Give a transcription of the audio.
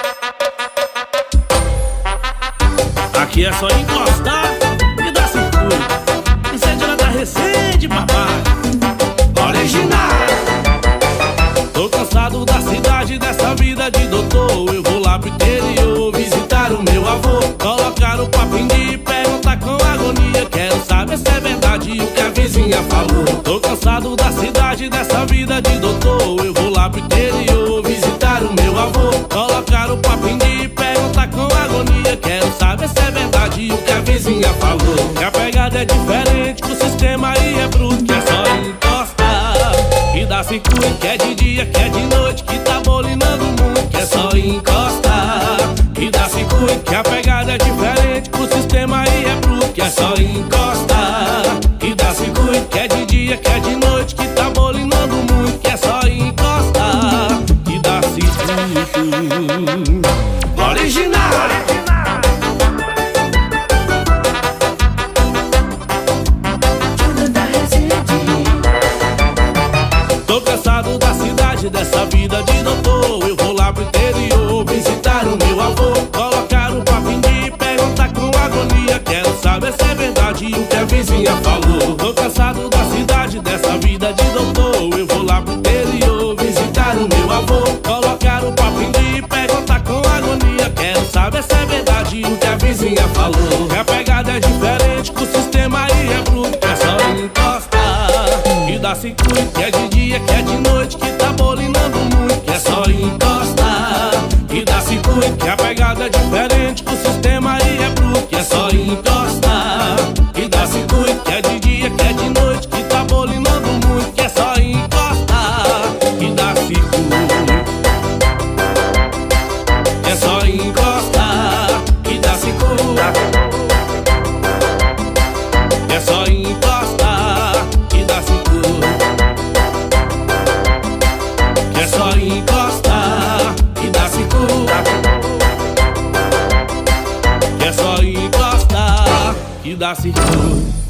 Aqui é só encostar e dar circuito. Incêndio lá da Resende, papai. Original. Tô cansado da cidade, dessa vida de doutor. Eu vou lá pro interior visitar o meu avô. Colocar o papo em dia e perguntar com agonia. Quero saber se é verdade o que a vizinha falou. Tô cansado da cidade, dessa vida de doutor. Eu vou lá pro interior visitar o meu avô. Colocar o papo em dia e perguntar com agonia. Quero saber se é verdade o que a vizinha falou. Que a pegada é diferente, que o sistema aí é bruto. Que é só encostar e dar circuito. Que é de dia, que é de noite, que tá bolinando muito. Que é só encostar e dar circuito. Que a pegada é diferente, que o sistema aí é bruto. Que é só encostar e dar circuito. Que é de dia, que é de noite, que tá bolinando muito. Que é só encostar e dar circuito. Original. Tô cansado da cidade, dessa vida de doutor. Eu vou lá pro interior visitar o meu avô. Colocar o papo em dia e perguntar com agonia. Quero saber se é verdade o que a vizinha falou. Tô cansado da cidade, dessa vida de doutor. Eu vou lá pro interior visitar o meu avô. Colocar o papo em dia e perguntar com agonia. Quero saber se é verdade o que a vizinha falou. Que a pegada é diferente, que o sistema aí é bruto. Que é só encostar e dar circuito. Que é de dia, que é de noite, que tá bolinando muito. Que é só encostar e dar circuito. Que a pegada é diferente, que o sistema aí é bruto. Que é só encostar e dar circuito. Que é de dia, que é de noite, que tá bolinando muito. Que é só encostar e dar circuito. Que é só encostar e dar circuito. Que é só encostar e dar circuito. É só encostar e dar circuito. É só encostar e dar circuito.